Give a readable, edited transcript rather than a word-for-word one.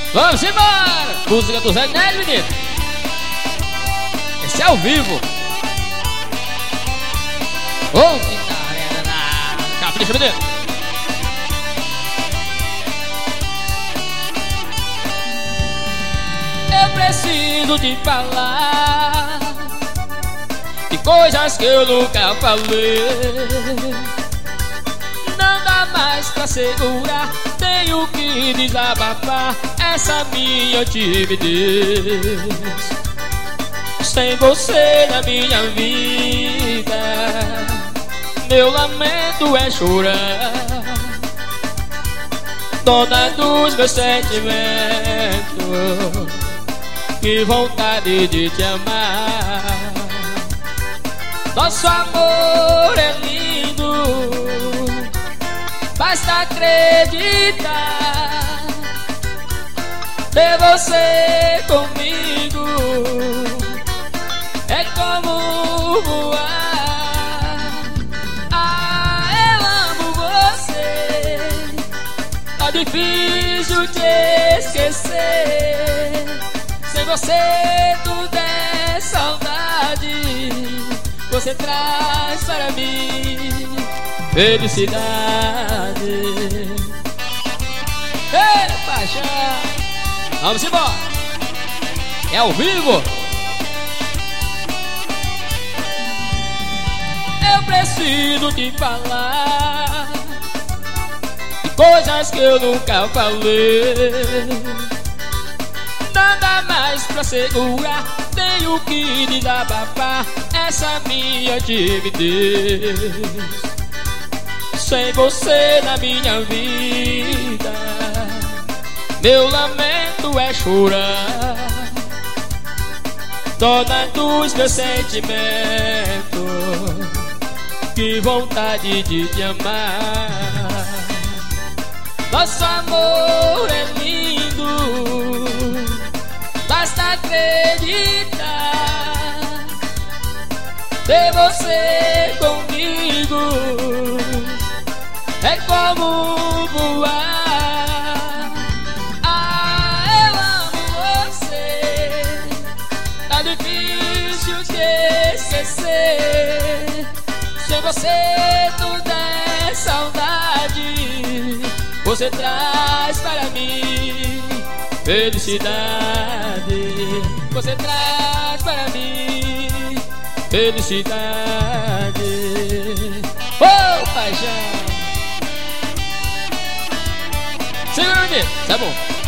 Vamos embora! Música do Zé Nélio, menino. Esse é ao vivo. Oh, que tarena. Capricha, menino. Eu preciso te falar de coisas que eu nunca falei. Não dá mais pra segurar, tenho que desabafar essa minha timidez. Sem você na minha vida, meu lamento é chorar. Dona dos meus sentimentos, que vontade de te amar. Nosso amor é lindo, basta acreditar. Ter você comigo é como voar. Ah, eu amo você, tá difícil te esquecer. Sem você tudo é saudade, você traz para mim felicidade. Ei, paixão! Vamos embora! É ao vivo! Eu preciso te falar de coisas que eu nunca falei. Nada mais pra segurar, tenho que desabafar essa minha timidez. Sem você na minha vida, meu lamento é chorar. Dona dos meus sentimentos, que vontade de te amar. Nosso amor é lindo, basta acreditar. Ter você comigo é como voar. Ah, eu amo você, tá difícil te esquecer. Sem você tudo é saudade, você traz para mim felicidade. Você traz para mim felicidade. Oh, paixão! Segura, menino, tá bom.